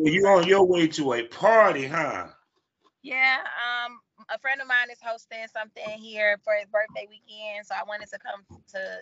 you on your way to a party, huh? Yeah, a friend of mine is hosting something here for his birthday weekend, so I wanted to come to,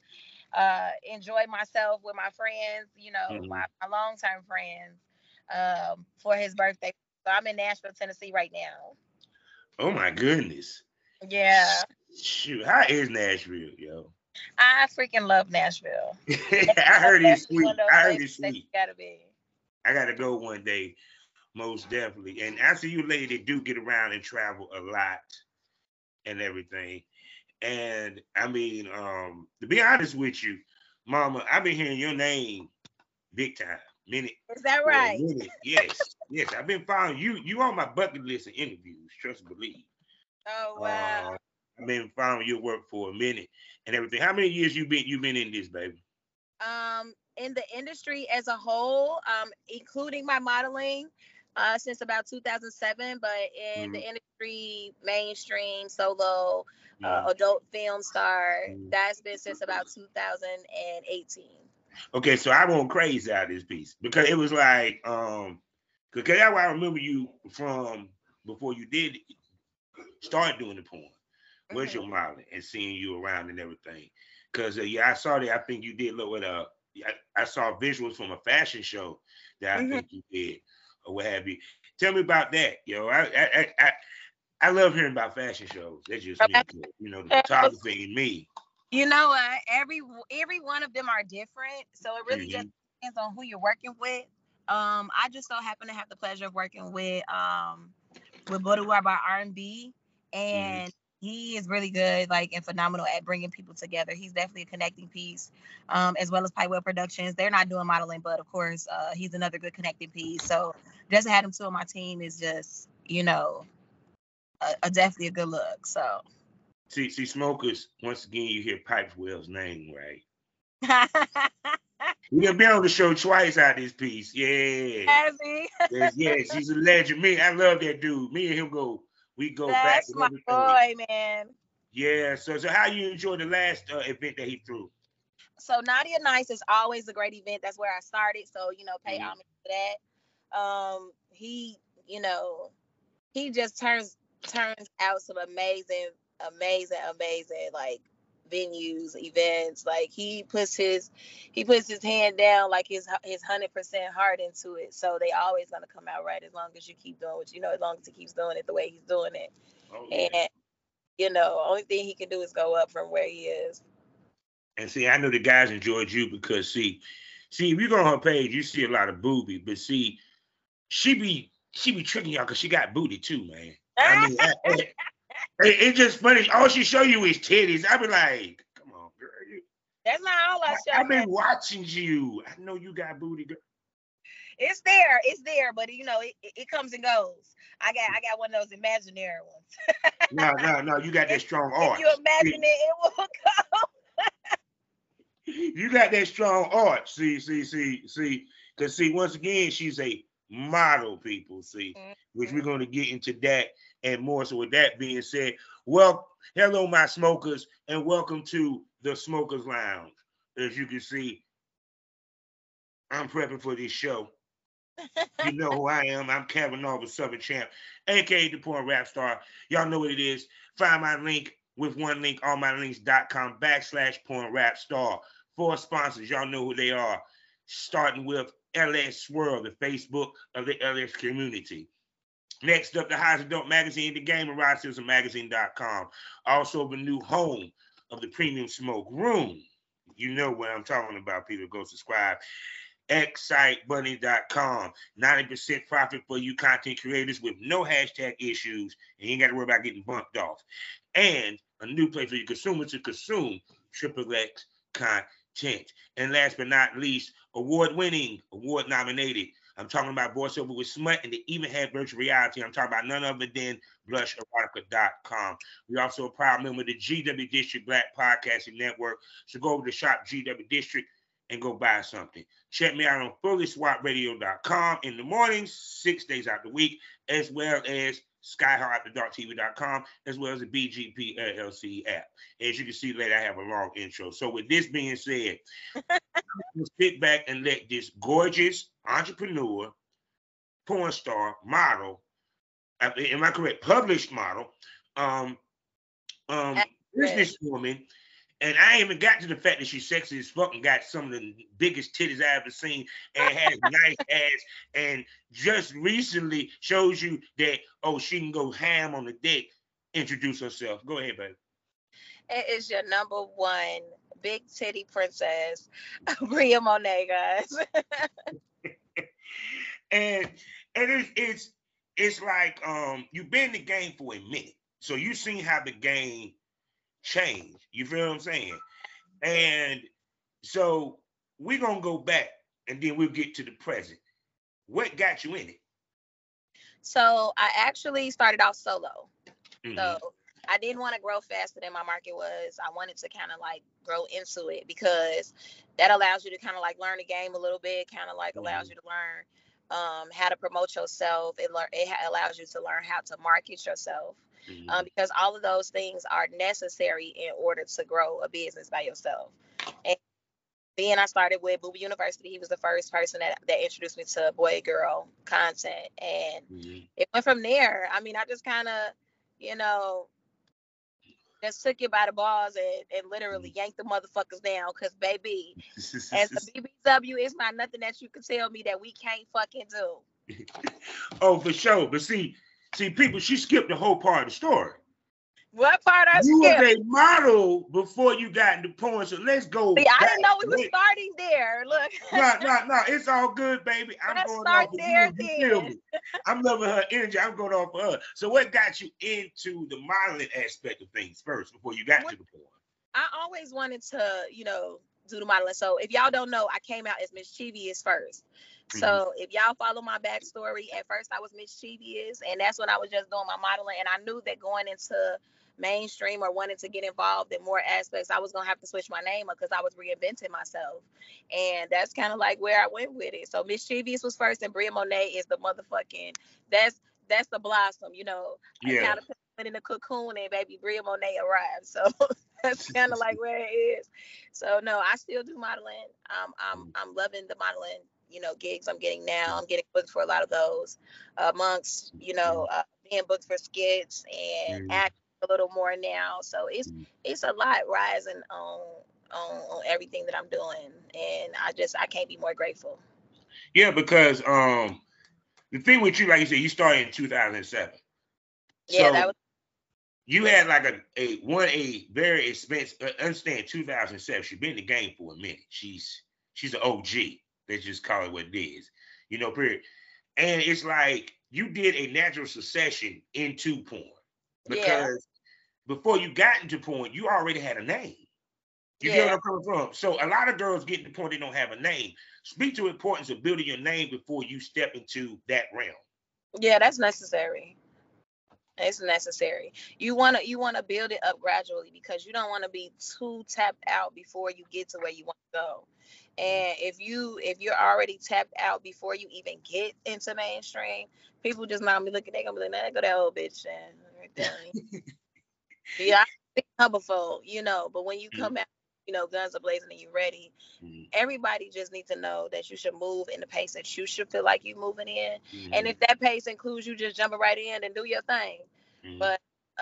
enjoy myself with my friends, Hmm. my long term friends, for his birthday. So I'm in Nashville, Tennessee right now. Oh my goodness. Yeah, Shoot, how is Nashville, yo? I freaking love Nashville. I That's heard it's definitely one sweet. of those I heard places it's that sweet. you gotta be. I gotta go one day, most definitely. And I see you lady that do get around and travel a lot and everything. And I mean, to be honest with you, Mama, I've been hearing your name big time, minute Is that for a right? minute. Yes, yes, I've been following you. You on my bucket list of interviews. Trust and believe. Oh Uh, wow. I've been following your work for a minute and everything. How many years you been in this, baby? In the industry as a whole, including my modeling, since about 2007, but in Mm-hmm. the industry, mainstream, solo, Mm-hmm. adult film star, Mm-hmm. that's been since about 2018. Okay, so I went crazy out of this piece because it was like, because that's why I remember you from before you did start doing the porn. Was your Hmm. modeling and seeing you around and everything? Because yeah, I saw that. I think you did look with I saw visuals from a fashion show that I Hmm. think you did or what have you. Tell me about that, yo. I love hearing about fashion shows. That's just me, 'cause, the photography in me. You know what? Every one of them are different, so it really just Hmm. depends on who you're working with. I just so happen to have the pleasure of working with Boudoir by R&B, Hmm. and he is really good, like, and phenomenal at bringing people together. He's definitely a connecting piece, as well as Pipewell Productions. They're not doing modeling, but of course, he's another good connecting piece. So just to have him two on my team is just, a definitely a good look. So. See, smokers. Once again, you hear Pipewell's name, right? We gonna be on the show twice out this piece. Yeah. Has he? Yes, yes, he's a legend. I love that dude. Me and him we go back That's and my everything. boy, man. Yeah. So how you enjoyed the last event that he threw? So Nadia Nice is always a great event. That's where I started. So, pay Hmm. homage to that. He, you know, he just turns out some amazing, amazing, amazing, like, venues, events. Like, he puts his hand down, like, his 100% heart into it. So they always gonna come out right as long as you keep doing what as long as he keeps doing it the way he's doing it. Oh yeah. And only thing he can do is go up from where he is. And see, I know the guys enjoyed you because see, if you go on her page, you see a lot of booby, but see, she be tricking y'all because she got booty too, man. I mean, it's just funny. All she show you is titties. I be like, come on, girl. That's not all I show I've now. been watching you. I know you got booty, girl. It's there, but it comes and goes. I got one of those imaginary ones. No, no, no. You got that if, strong if you arch. imagine it, it will go. You got that strong arch. See. Because see, once again, she's a model, people. See, which we're Mhm. going to get into that and more. So, with that being said, well, hello, my smokers, and welcome to the Smokers Lounge. As you can see, I'm prepping for this show. You know who I am. I'm Kevin Nova, Southern Champ, aka the Porn Rap Star. Y'all know what it is. Find my link with one link, allmylinks.com/porn rap star. For sponsors, y'all know who they are. Starting with LS Swirl, the Facebook of the LS community. Next up, the Highest Adult Magazine, The Game, and RodSizzleMagazine.com. Also, the new home of the Premium Smoke Room. You know what I'm talking about, people. Go subscribe. Excitebunny.com. 90% profit for you content creators with no hashtag issues, and you ain't got to worry about getting bumped off. And a new place for you consumers to consume Triple X content. And last but not least, award-winning, award-nominated. I'm talking about voiceover with smut, and they even had virtual reality. I'm talking about none other than blusherotica.com. We're also a proud member of the GW District Black Podcasting Network. So go over to Shop GW District and go buy something. Check me out on fullyswapradio.com in the mornings, 6 days out the week, as well as skyhawkthedarktv.com, as well as the BGP LLC app. As you can see later, I have a long intro. So with this being said, sit back and let this gorgeous entrepreneur porn star, model. Am I correct? Published model, businesswoman. And I ain't even got to the fact that she's sexy as fuck and got some of the biggest titties I ever seen and has nice ass and just recently shows you that, oh, she can go ham on the dick. Introduce herself. Go ahead, baby. It is your number one big titty princess, Bria Monet, guys. and it's like you've been in the game for a minute. So you've seen how the game change. You feel what I'm saying? And so we're gonna go back and then we'll get to the present. What got you in it? So I actually started off solo. Mm-hmm. So I didn't want to grow faster than my market was. I wanted to kind of like grow into it because that allows you to kind of like learn the game a little bit, kind of like allows you to learn how to promote yourself. It allows you to learn how to market yourself. Because all of those things are necessary in order to grow a business by yourself. And then I started with Booby University. He was the first person that introduced me to boy-girl content. And it went from there. I mean, I just kind of, just took it by the balls and literally yanked the motherfuckers down. Because, baby, as a BBW, it's not nothing that you can tell me that we can't fucking do. Oh, for sure. But see, people, she skipped the whole part of the story. What part I skipped? You were a model before you got into porn, so let's go. See, I didn't know we were starting there. Look. No, it's all good, baby. I'm going off of you. You feel me? I'm loving her energy. I'm going off of her. So what got you into the modeling aspect of things first before you got to the porn? I always wanted to, do the modeling. So if y'all don't know, I came out as Mischievous first. So if y'all follow my backstory, at first I was Mischievous, and that's when I was just doing my modeling. And I knew that going into mainstream or wanting to get involved in more aspects, I was gonna have to switch my name up because I was reinventing myself. And that's kind of like where I went with it. So Mischievous was first, and Bria Monet is the motherfucking that's the blossom, I kind of put in the cocoon, and baby Bria Monet arrived. So that's kind of like where it is. So no, I still do modeling. I'm loving the modeling gigs I'm getting now. I'm getting booked for a lot of those, amongst being booked for skits and acting a little more now. So it's a lot rising on everything that I'm doing, and I can't be more grateful. Yeah, because the thing with you, like you said, you started in 2007. Yeah, so that was. You had like a very expensive. Understand 2007. She's been in the game for a minute. She's an OG. Let's just call it what it is, period. And it's like you did a natural succession into porn because before you got into porn, you already had a name. You get where I'm coming from? So a lot of girls get to the point they don't have a name. Speak to the importance of building your name before you step into that realm. Yeah, that's necessary. It's necessary. You wanna build it up gradually because you don't want to be too tapped out before you get to where you want to go. And if you're already tapped out before you even get into mainstream, people just not be looking. They're gonna be like, "Nah, go that old bitch." Yeah, I've seen her before, But when you come out, guns are blazing and you're ready. Everybody just needs to know that you should move in the pace that you should feel like you're moving in. And if that pace includes you just jumping right in and do your thing, but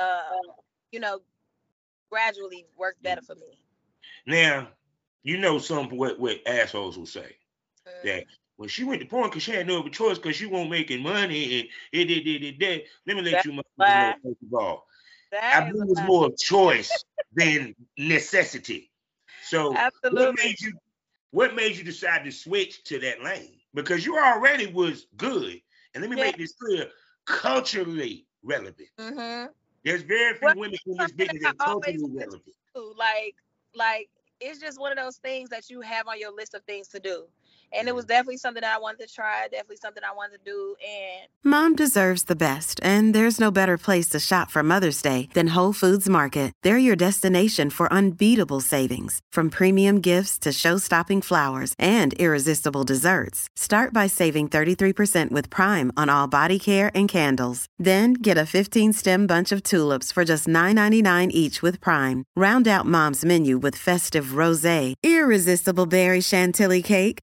gradually work better for me. Now, what assholes will say that when she went to porn because she had no other choice because she won't making money and it. Let me let you know first of all. I believe it's more of choice than necessity. So absolutely. What made you decide to switch to that lane? Because you already was good, and let me make this clear, culturally relevant. There's very few women in this business that are culturally relevant. Like it's just one of those things that you have on your list of things to do. And it was definitely something that I wanted to try, definitely something I wanted to do. And Mom deserves the best, and there's no better place to shop for Mother's Day than Whole Foods Market. They're your destination for unbeatable savings, from premium gifts to show-stopping flowers and irresistible desserts. Start by saving 33% with Prime on all body care and candles. Then get a 15-stem bunch of tulips for just $9.99 each with Prime. Round out Mom's menu with festive rosé, irresistible berry chantilly cake, and more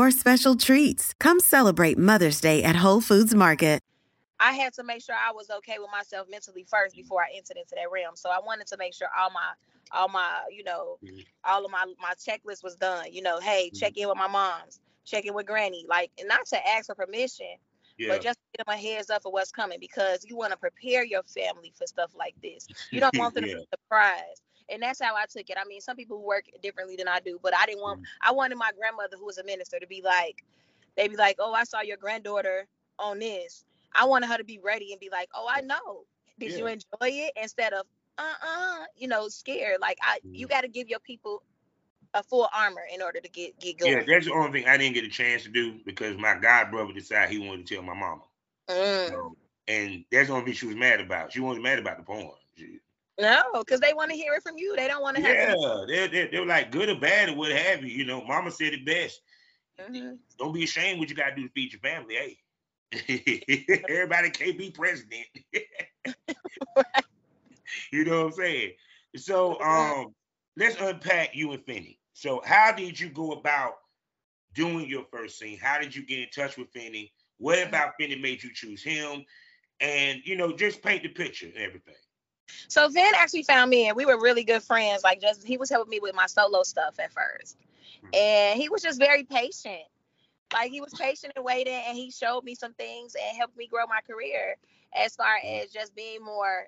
or special treats. Come celebrate Mother's Day at Whole Foods Market. I had to make sure I was okay with myself mentally first before I entered into that realm. So I wanted to make sure all my, all of my checklist was done. Hey, check in with my moms, check in with granny, like, and not to ask for permission, but just to give them a heads up of what's coming, because you want to prepare your family for stuff like this. You don't want them to be surprised. And that's how I took it. I mean, some people work differently than I do, but I wanted my grandmother, who was a minister, to be like, they'd be like, oh, I saw your granddaughter on this. I wanted her to be ready and be like, oh, I know. Did you enjoy it? Instead of, scared. Like, you got to give your people a full armor in order to get going. Yeah, that's the only thing I didn't get a chance to do, because my god brother decided he wanted to tell my mama. So, and that's the only thing she was mad about. She wasn't mad about the porn. No, because they want to hear it from you. They don't want to have they're like, good or bad or what have you. Mama said it best. Don't be ashamed what you got to do to feed your family. Hey. Everybody can't be president. Right. You know what I'm saying? So let's unpack you and Finney. So how did you go about doing your first scene? How did you get in touch with Finney? What about Finney made you choose him? And just paint the picture and everything. So Vin actually found me, and we were really good friends. Like, just he was helping me with my solo stuff at first. And he was just very patient. Like, he was patient and waiting, and he showed me some things and helped me grow my career as far as just being more,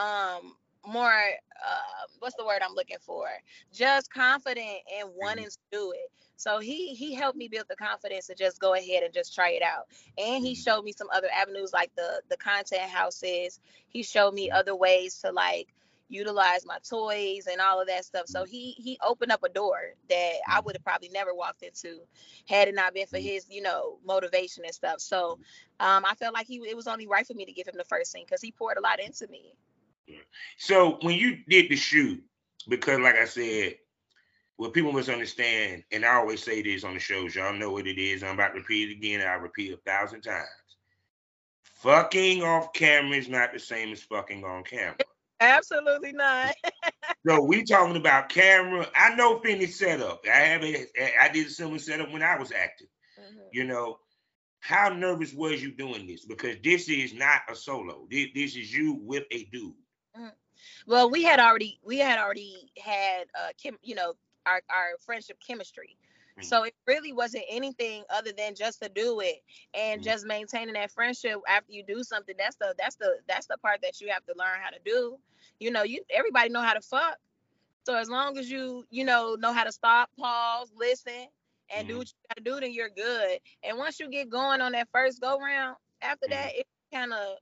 what's the word I'm looking for? Just confident and wanting to do it. So he helped me build the confidence to just go ahead and just try it out. And he showed me some other avenues, like the content houses. He showed me other ways to, like, utilize my toys and all of that stuff. So he opened up a door that I would have probably never walked into had it not been for his, motivation and stuff. So I felt like it was only right for me to give him the first scene, because he poured a lot into me. So when you did the shoot, because like I said, what people must understand, and I always say this on the shows, y'all know what it is. I'm about to repeat it again. I'll repeat 1,000 times. Fucking off camera is not the same as fucking on camera. Absolutely not. So we talking about camera. I know Finney's setup. I did a similar setup when I was acting. How nervous was you doing this? Because this is not a solo. This is you with a dude. Well, we had already had our friendship chemistry. So it really wasn't anything other than just to do it and just maintaining that friendship after you do something. That's the part that you have to learn how to do. Everybody know how to fuck. So as long as you know how to stop, pause, listen, and do what you gotta do, then you're good. And once you get going on that first go round, after that, it kind of,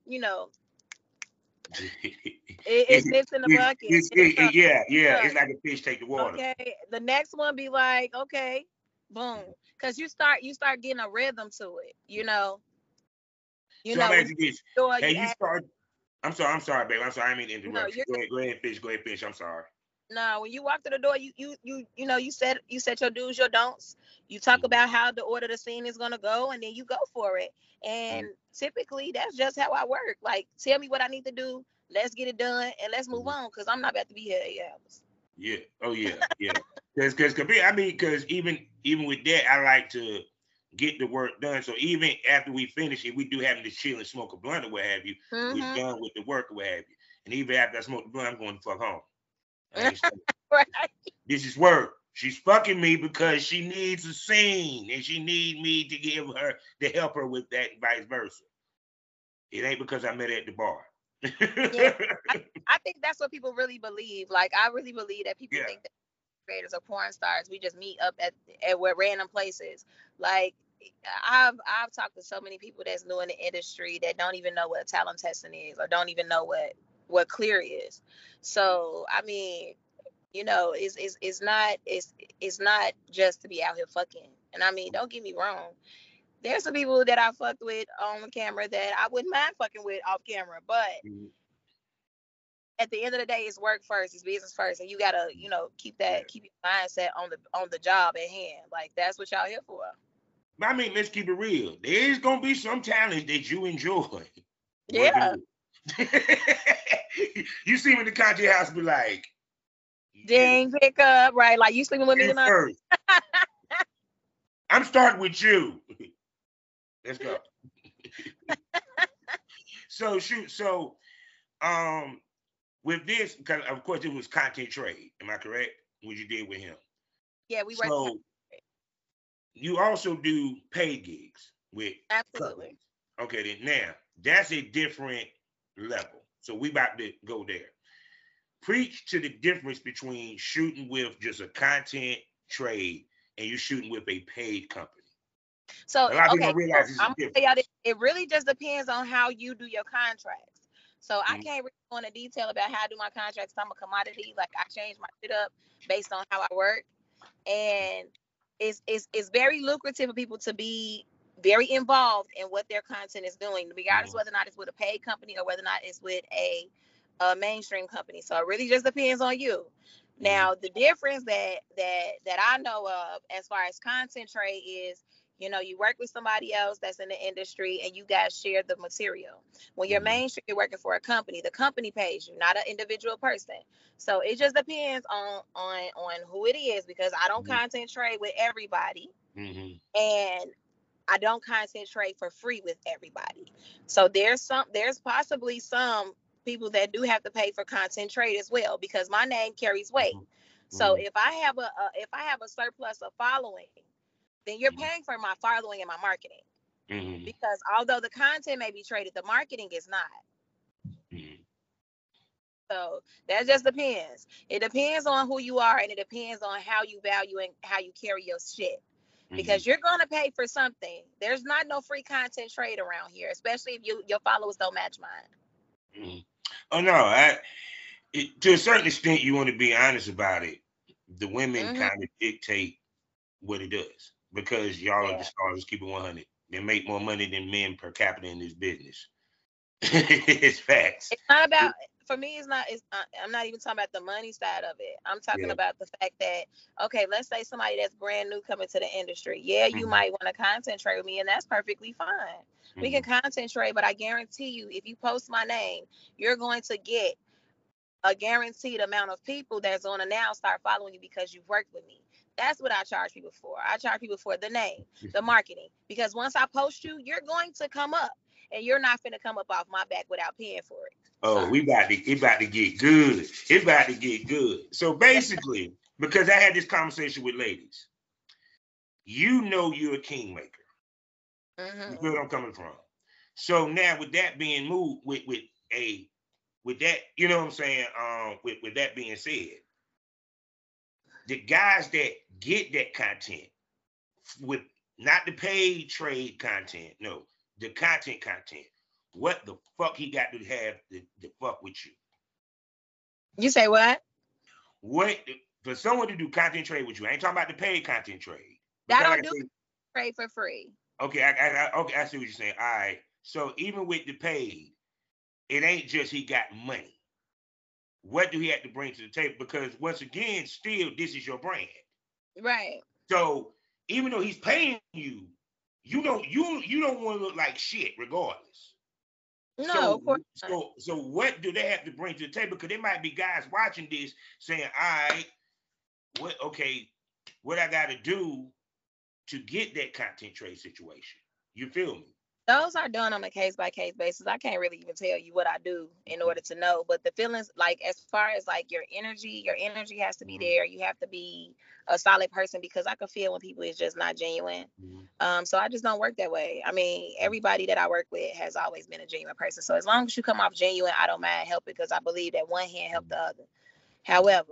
it sits in the bucket. It's like a fish take the water. Okay, the next one be like, okay, boom, because you start getting a rhythm to it. So I'm this. I'm sorry, babe. I'm sorry. I didn't mean to interrupt you. Go ahead, fish. I'm sorry. No, when you walk through the door, you set your do's, your don'ts. You talk about how the order the scene is gonna go, and then you go for it. And typically, that's just how I work. Like, tell me what I need to do. Let's get it done, and let's move on, because I'm not about to be here 8 hours. Yeah. Oh yeah. Yeah. Because even with that, I like to get the work done. So even after we finish it, we do have to chill and smoke a blunt or what have you. We're done with the work or what have you. And even after I smoke the blunt, I'm going to fuck home. Right. This is work. She's fucking me because she needs a scene, and she needs me to help her with that, and vice versa. It ain't because I met her at the bar. Yeah, I think that's what people really believe. Like, I really believe that people think that creators are porn stars. We just meet up at random places. Like, I've talked to so many people that's new in the industry that don't even know what talent testing is, or don't even know what clear is. So I mean, it's not just to be out here fucking. And I mean, don't get me wrong. There's some people that I fucked with on camera that I wouldn't mind fucking with off camera, but at the end of the day, it's work first, it's business first, and you gotta, keep your mindset on the job at hand. Like, that's what y'all here for. I mean, let's keep it real. There's gonna be some talents that you enjoy. Yeah. You see me in the content house, be like, ding, pick up, right? Like, you sleeping with me tonight? I'm starting with you. Let's go. So shoot. So with this, because of course it was content trade. Am I correct? What you did with him? Yeah, we work. So you also do paid gigs with Absolutely. companies. Okay, then now that's a different level. So we about to go there. Preach to the difference between shooting with just a content trade and you shooting with a paid company. So A lot of people okay, don't realize this is I'm gonna different. tell y'all this, it really just depends on how you do your contracts. So I Mhm. can't really go into detail about how I do my contracts. I'm a commodity. Like I change my shit up based on how I work. And it's very lucrative for people to be very involved in what their content is doing, regardless whether or not it's with a paid company or whether or not it's with a mainstream company. So it really just depends on you. Now, the difference that I know of as far as content trade is, you work with somebody else that's in the industry and you guys share the material. When you're mainstream, you're working for a company. The company pays you, not an individual person. So it just depends on who it is, because I don't content trade with everybody, and I don't content trade for free with everybody. So there's possibly some people that do have to pay for content trade as well, because my name carries weight. So if I have a surplus of following, then you're paying for my following and my marketing. Because although the content may be traded, the marketing is not. So that just depends. It depends on who you are, and it depends on how you value and how you carry your shit. Because you're gonna pay for something. There's not no free content trade around here, especially if your followers don't match mine. Oh no, to a certain extent, you want to be honest about it. The women kind of dictate what it does, because y'all are the stars. Keep it 100. They make more money than men per capita in this business. It's facts. It's not about, for me, I'm not even talking about the money side of it. I'm talking about the fact that, okay, let's say somebody that's brand new coming to the industry. Yeah, you might want to content trade with me, and that's perfectly fine. We can content trade, but I guarantee you, if you post my name, you're going to get a guaranteed amount of people that's going to now start following you because you've worked with me. That's what I charge people for. I charge people for the name, the marketing, because once I post you, you're going to come up, and you're not finna come up off my back without paying for it. Oh, it about to get good. It's about to get good. So basically, because I had this conversation with ladies, you're a kingmaker. You feel where I'm coming from. So now, with that being moved, with that, you know what I'm saying? With that being said, the guys that get that content with not the paid trade content, no, the content, what the fuck he got to have to fuck with you? You say what? What for someone to do content trade with you? I ain't talking about the paid content trade. I don't do trade for free. Okay, I see what you're saying. All right. So even with the paid, it ain't just he got money. What do he have to bring to the table? Because once again, still, this is your brand. Right. So even though he's paying you, you don't want to look like shit regardless. No, of course not. So what do they have to bring to the table? Because there might be guys watching this saying, all right, what I got to do to get that content trade situation? You feel me? Those are done on a case-by-case basis. I can't really even tell you what I do in order to know. But the feelings, like as far as like your energy has to be there. You have to be a solid person, because I can feel when people is just not genuine. So I just don't work that way. I mean, everybody that I work with has always been a genuine person. So as long as you come off genuine, I don't mind helping, because I believe that one hand helped the other. However,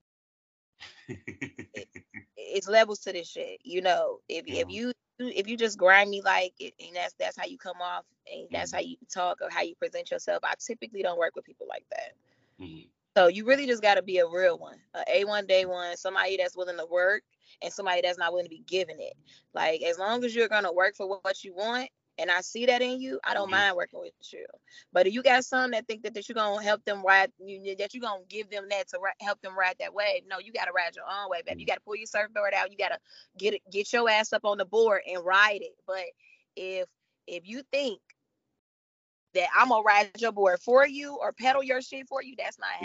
it's levels to this shit. If you just grind me like it, and that's how you come off, and that's how you talk or how you present yourself, I typically don't work with people like that. So you really just got to be a real one, a A1 day one, somebody that's willing to work, and somebody that's not willing to be given it. Like, as long as you're gonna work for what you want, and I see that in you, I don't mind working with you. But if you got some that think that you're gonna help them ride, that you're gonna give them that to help them ride that wave, no, you gotta ride your own wave, baby. You gotta pull your surfboard out. You gotta get your ass up on the board and ride it. But if you think that I'm gonna ride your board for you or pedal your shit for you, that's not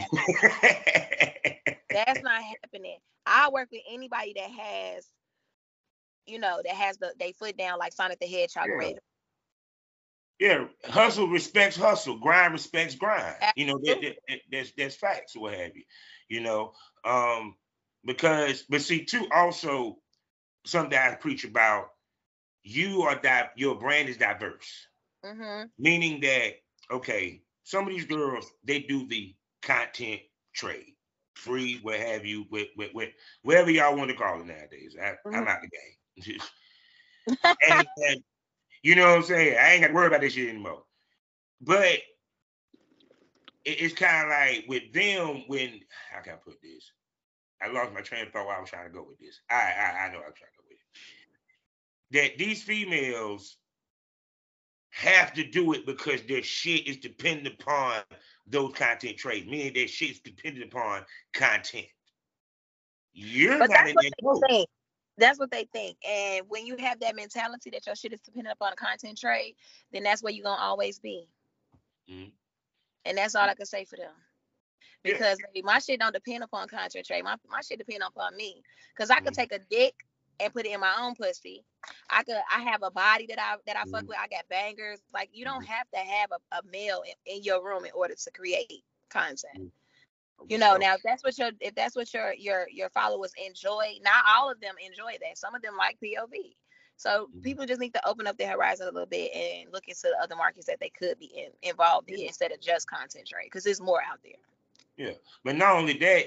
happening. That's not happening. I work with anybody that has that has they foot down like Sonic the Hedgehog Yeah. ready. Yeah, hustle respects hustle, grind respects grind. Absolutely. That's facts or what have you. You know, because but see too also something that I preach about. Your brand is diverse, meaning that okay, some of these girls they do the content trade, free, what have you, with whatever y'all want to call it nowadays. I'm out the game, and you know what I'm saying. I ain't got to worry about this shit anymore. But it's kind of like with them when how can I put this? I lost my train of thought where I was trying to go with this. I know I'm trying to go with it. That these females have to do it because their shit is dependent upon those content trades, meaning their shit is dependent upon content. You're but not in that boat. That's what they think. And when you have that mentality that your shit is dependent upon a content trade, then that's where you're going to always be. Mm-hmm. And that's all I can say for them. Because baby, my shit don't depend upon content trade. My shit depend upon me. Because I could take a dick and put it in my own pussy. I have a body that I fuck with. I got bangers. Like, you don't have to have a male in your room in order to create content. Now if that's what your followers enjoy, not all of them enjoy that. Some of them like POV. So people just need to open up their horizon a little bit and look into the other markets that they could be involved in instead of just content trade, because there's more out there. Yeah, but not only that,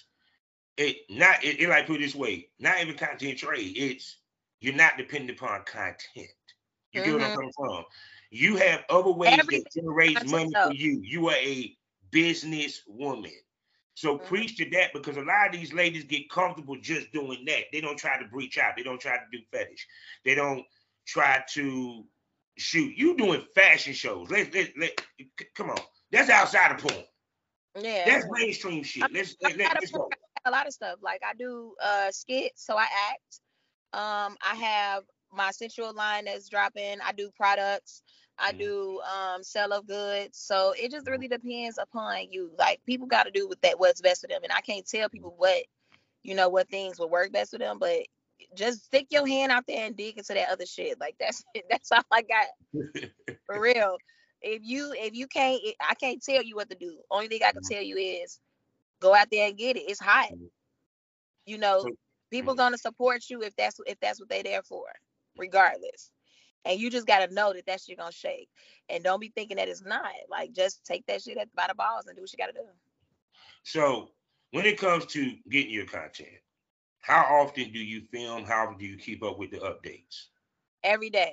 it like put it this way, not even content trade. It's you're not dependent upon content. You get what I'm coming from. You have other ways that generate money for you. You are a business woman. So preach to that, because a lot of these ladies get comfortable just doing that. They don't try to breach out. They don't try to do fetish. They don't try to shoot. You doing fashion shows. Let come on. That's outside of porn. Yeah. That's mainstream shit. Let's go. A lot of stuff. Like I do skits, so I act. I have my sensual line that's dropping. I do products. I do sell of goods. So it just really depends upon you. Like, people got to do with that what's best for them. And I can't tell people what things will work best for them, but just stick your hand out there and dig into that other shit. Like, that's all I got. For real. If you can't, I can't tell you what to do. Only thing I can tell you is go out there and get it. It's hot. People gonna support you if that's what they're there for, regardless. And you just gotta know that shit gonna shake. And don't be thinking that it's not. Like, just take that shit by the balls and do what you gotta do. So when it comes to getting your content, how often do you film? How often do you keep up with the updates? Every day.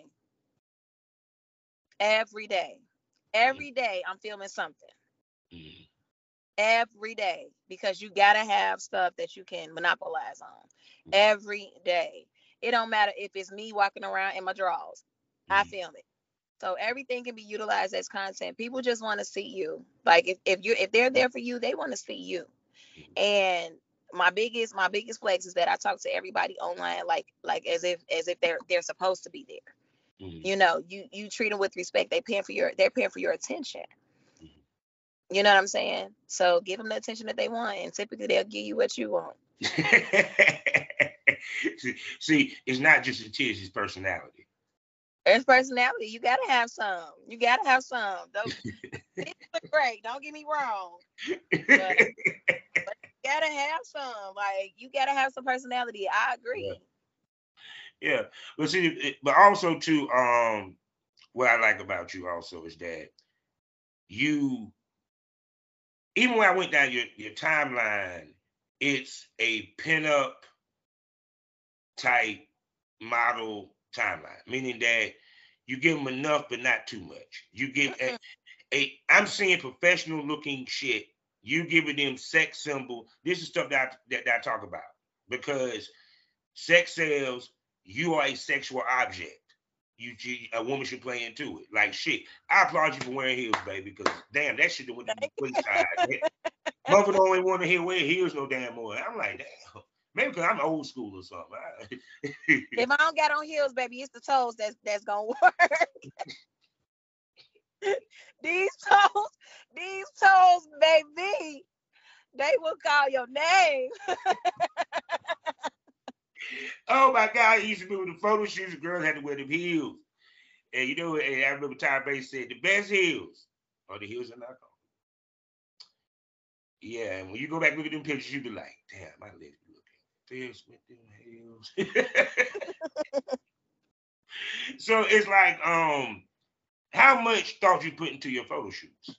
Every day. Every day I'm filming something. Mm-hmm. Every day. Because you gotta have stuff that you can monopolize on. Mm-hmm. Every day. It don't matter if it's me walking around in my drawers. I film it. So everything can be utilized as content. People just want to see you. Like, if they're there for you, they want to see you. And my biggest flex is that I talk to everybody online like as if they're supposed to be there. Mm-hmm. You treat them with respect. They're paying for your attention. Mm-hmm. You know what I'm saying? So give them the attention that they want, and typically they'll give you what you want. See, it's not just the titties, it's personality. It's personality. You gotta have some. It's great. Don't get me wrong. But you gotta have some. Like, you gotta have some personality. I agree. Yeah. But see, but also too, what I like about you also is that you, even when I went down your timeline, it's a pinup type model timeline, meaning that you give them enough but not too much. You give I'm seeing professional looking shit. You giving them sex symbol. This is stuff that I talk about, because sex sells. You are a sexual object. A woman should play into it. Like, shit, I applaud you for wearing heels, baby, because damn, that shit went to the wayside. Mother don't even want to hear wear heels no damn more. I'm like, damn. Maybe because I'm old school or something. If I don't got on heels, baby, it's the toes that's gonna work. These toes, baby, they will call your name. Oh my God, it used to be with the photo shoots, the girls had to wear them heels. And you know, and I remember Ty Bates said the best heels are the heels in our car. Yeah, and when you go back and look at them pictures, you be like, damn, my legs be looking this with them heels. So it's like, how much thought you put into your photo shoots?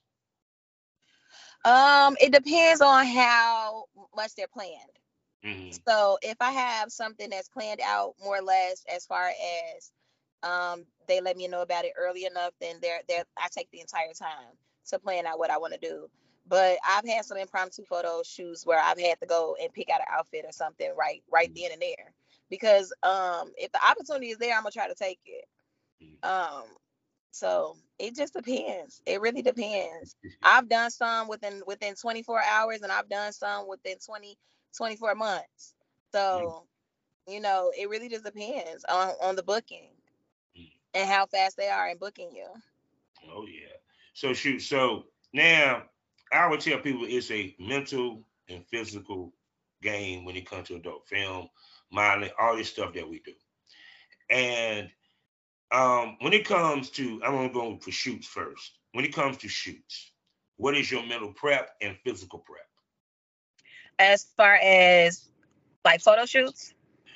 It depends on how much they're planned. Mm-hmm. So if I have something that's planned out more or less as far as they let me know about it early enough, then I take the entire time to plan out what I want to do. But I've had some impromptu photo shoots where I've had to go and pick out an outfit or something right then and there. Because if the opportunity is there, I'm gonna try to take it. Um so it just depends. It really depends. I've done some within 24 hours, and I've done some within 24 months. So, it really just depends on the booking and how fast they are in booking you. Oh yeah. So shoot. So now I would tell people it's a mental and physical game when it comes to adult film, modeling, all this stuff that we do. And when it comes to, I'm gonna go for shoots first. When it comes to shoots, what is your mental prep and physical prep? As far as like photo shoots,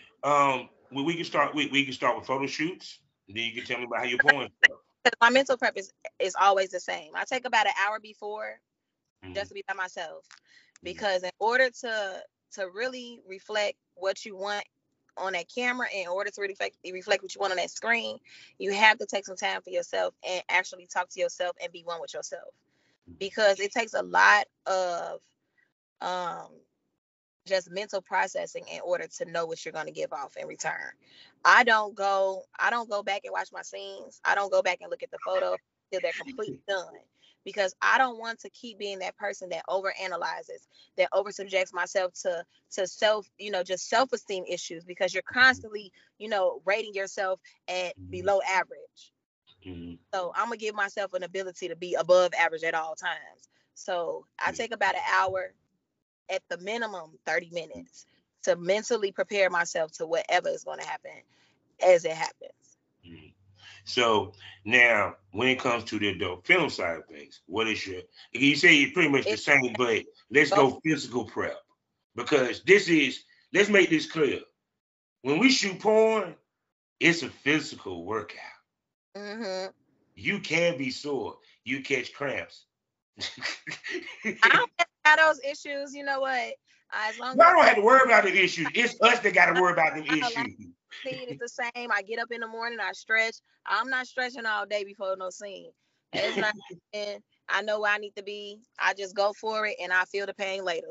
We can start. We can start with photo shoots. And then you can tell me about how you're pouring stuff. my mental prep is always the same. I take about an hour before Mm-hmm. just to be by myself, because in order to really reflect what you want on that camera, in order to reflect what you want on that screen, you have to take some time for yourself and actually talk to yourself and be one with yourself, because it takes a lot of um just mental processing in order to know what you're going to give off in return. I don't go back and watch my scenes. I don't go back and look at the photos till they're completely done, because I don't want to keep being that person that overanalyzes, that over subjects myself to self, just self-esteem issues, because you're constantly, rating yourself at below average. Mm-hmm. So I'm gonna give myself an ability to be above average at all times. So I take about an hour, at the minimum 30 minutes, to mentally prepare myself to whatever is going to happen as it happens. Mm-hmm. So now, when it comes to the adult film side of things, what is your? You say you're pretty much the It's same, but let's both. go physical prep, because this is. Let's make this clear. When we shoot porn, it's a physical workout. Hmm. You can be sore. You catch cramps. I don't have those issues. You know what? As long Y'all as don't have to worry about the issues. It's us that got to worry about them I like issues. scene is the same. I get up in the morning, I stretch. I'm not stretching all day before no scene. It's not. I know where I need to be. I just go for it, and I feel the pain later.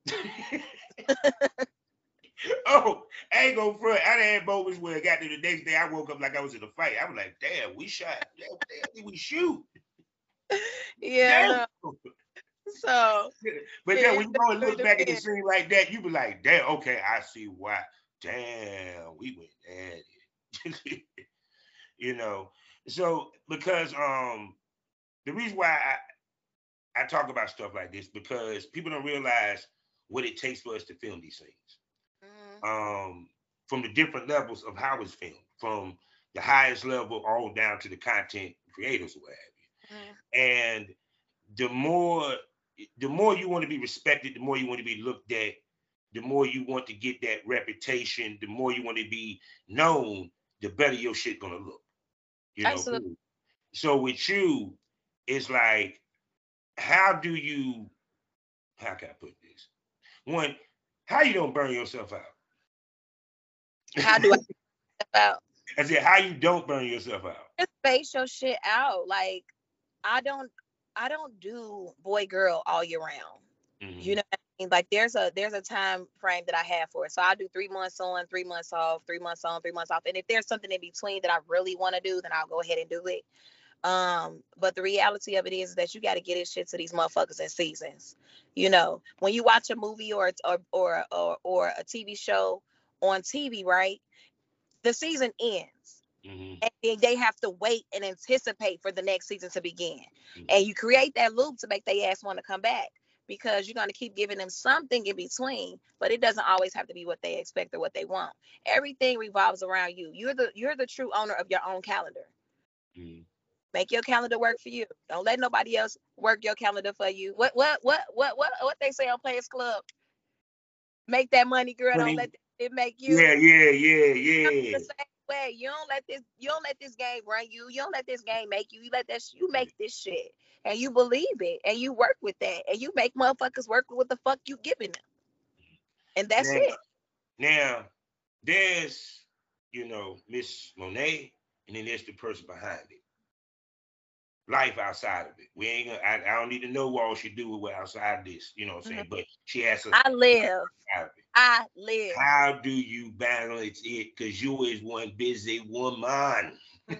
Oh, I ain't gonna front. I done had moments where I got to the next day, I woke up like I was in a fight. I was like, damn, we shot. Damn, did we shoot? Yeah, Damn. no. So But then it when you go and really look back at the depends. scene like that, you be like, damn, okay, I see why. Damn, we went at it. you know. So because the reason why I talk about stuff like this, because people don't realize what it takes for us to film these things. Mhm. From the different levels of how it's filmed, from the highest level all down to the content creators or what have Mhm. you. And the more the more you want to be respected, the more you want to be looked at, the more you want to get that reputation, the more you want to be known, the better your shit gonna look. You know. Absolutely. So with you, it's like, how do you how can I put this? One, how you don't burn yourself out? How do I step out? I said, how you don't burn yourself out? Just space your shit out. Like I don't I don't do boy girl all year round. You Mm-hmm. know what I mean? Like there's a time frame that I have for it. So I do 3 months on, 3 months off, 3 months on, 3 months off. And if there's something in between that I really want to do, then I'll go ahead and do it. But the reality of it is that you got to get this shit to these motherfuckers in seasons. When you watch a movie or a TV show on TV, right? The season ends. Mm-hmm. And then they have to wait and anticipate for the next season to begin. Mm-hmm. And you create that loop to make their ass want to come back. because you're going to keep giving them something in between, but it doesn't always have to be what they expect or what they want. Everything revolves around you. You're the true owner of your own calendar. Mm. Make your calendar work for you. Don't let nobody else work your calendar for you. What they say on Players Club? Make that money, girl. Don't let it make you. Yeah. The same way. You don't let this game run you. You don't let this game make you. You make this shit. And you believe it. And you work with that. And you make motherfuckers work with what the fuck you giving them. And that's it. Now, there's, Miss Monet, and then there's the person behind it. Life outside of it. We ain't gonna, I don't need to know what all she do with outside this, you know what I'm saying? But she has to. I live. How do you balance it? Because you is one busy woman.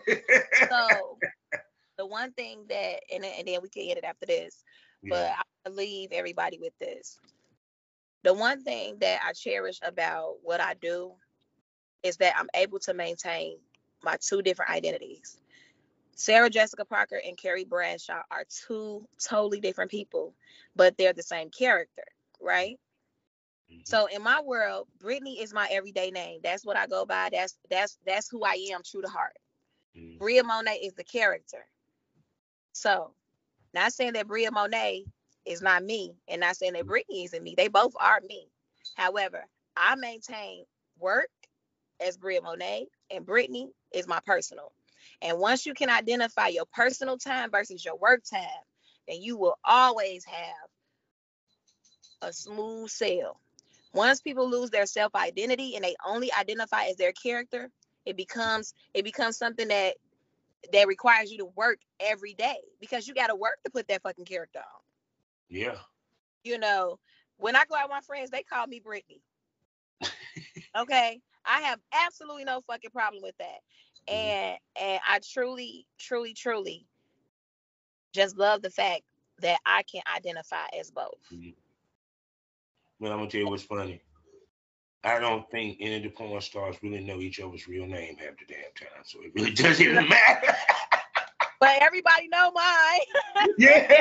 So the one thing that, and then we can end it after this, but I leave everybody with this. The one thing that I cherish about what I do is that I'm able to maintain my two different identities. Sarah Jessica Parker and Carrie Bradshaw are two totally different people, but they're the same character, right? Mm-hmm. So in my world, Brittany is my everyday name. That's what I go by. That's who I am, true to heart. Mm-hmm. Bria Monet is the character. So, not saying that Bria Monet is not me, and not saying that Brittany isn't me. They both are me. However, I maintain work as Bria Monet, and Brittany is my personal. And once you can identify your personal time versus your work time, then you will always have a smooth sail. Once people lose their self-identity and they only identify as their character, it becomes something that requires you to work every day, because you got to work to put that fucking character on. Yeah. When I go out with my friends, they call me Brittany. Okay? I have absolutely no fucking problem with that. And I truly, truly, truly just love the fact that I can identify as both. Mm-hmm. Well, I'm going to tell you what's funny. I don't think any of the porn stars really know each other's real name half the damn time, so it really doesn't even matter. But everybody know mine. Yeah.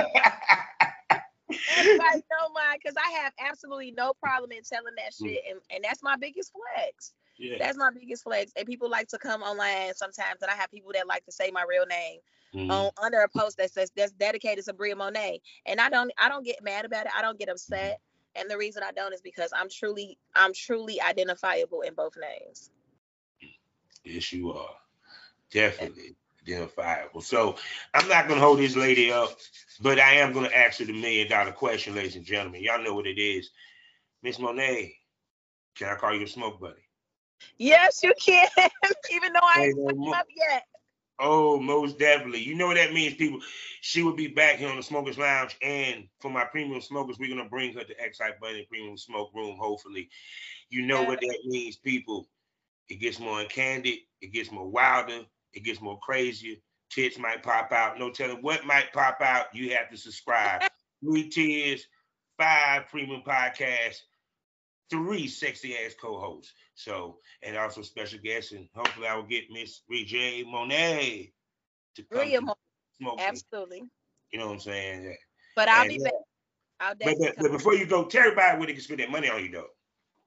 Everybody know mine, because I have absolutely no problem in telling that shit, and that's my biggest flex. Yeah. That's my biggest flex. And people like to come online sometimes, and I have people that like to say my real name under a post that says that's dedicated to Bria Monet, and I don't get mad about it. I don't get upset. And the reason I don't is because I'm truly identifiable in both names. Yes, you are. Definitely identifiable. So I'm not going to hold this lady up, but I am going to ask her the $1 million question, ladies and gentlemen. Y'all know what it is. Miss Monet, can I call you a smoke buddy? Yes, you can. Even though I ain't put up yet. Oh, most definitely. You know what that means, people. She will be back here on the Smokers Lounge, and for my premium smokers, we're gonna bring her to Excite Bunny Premium Smoke Room. Hopefully, you know what that means, people. It gets more uncandid, it gets more wilder, it gets more crazier. Tits might pop out. No telling what might pop out. You have to subscribe. 3 tiers, 5 premium podcasts, 3 sexy ass co-hosts. So, and also special guests, and hopefully I will get Miss Bria Monet to come smoke. Absolutely. You know what I'm saying? But I'll be back. But before you go, tell everybody where they can spend their money on you, though.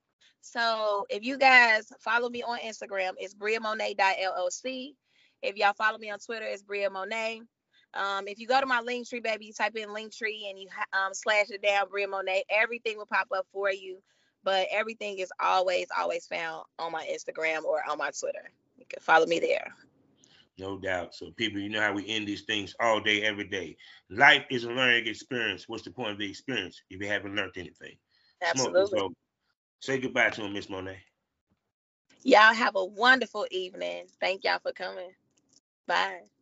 So if you guys follow me on Instagram, it's BriaMonet.LLC. If y'all follow me on Twitter, it's Bria Monet. If you go to my Linktree, baby, you type in Linktree and you slash it down, Bria Monet, everything will pop up for you. But everything is always found on my Instagram or on my Twitter. You can follow me there. No doubt. So people, you know how we end these things all day, every day. Life is a learning experience. What's the point of the experience if you haven't learned anything? Absolutely. So say goodbye to him, Miss Monet. Y'all have a wonderful evening. Thank y'all for coming. Bye.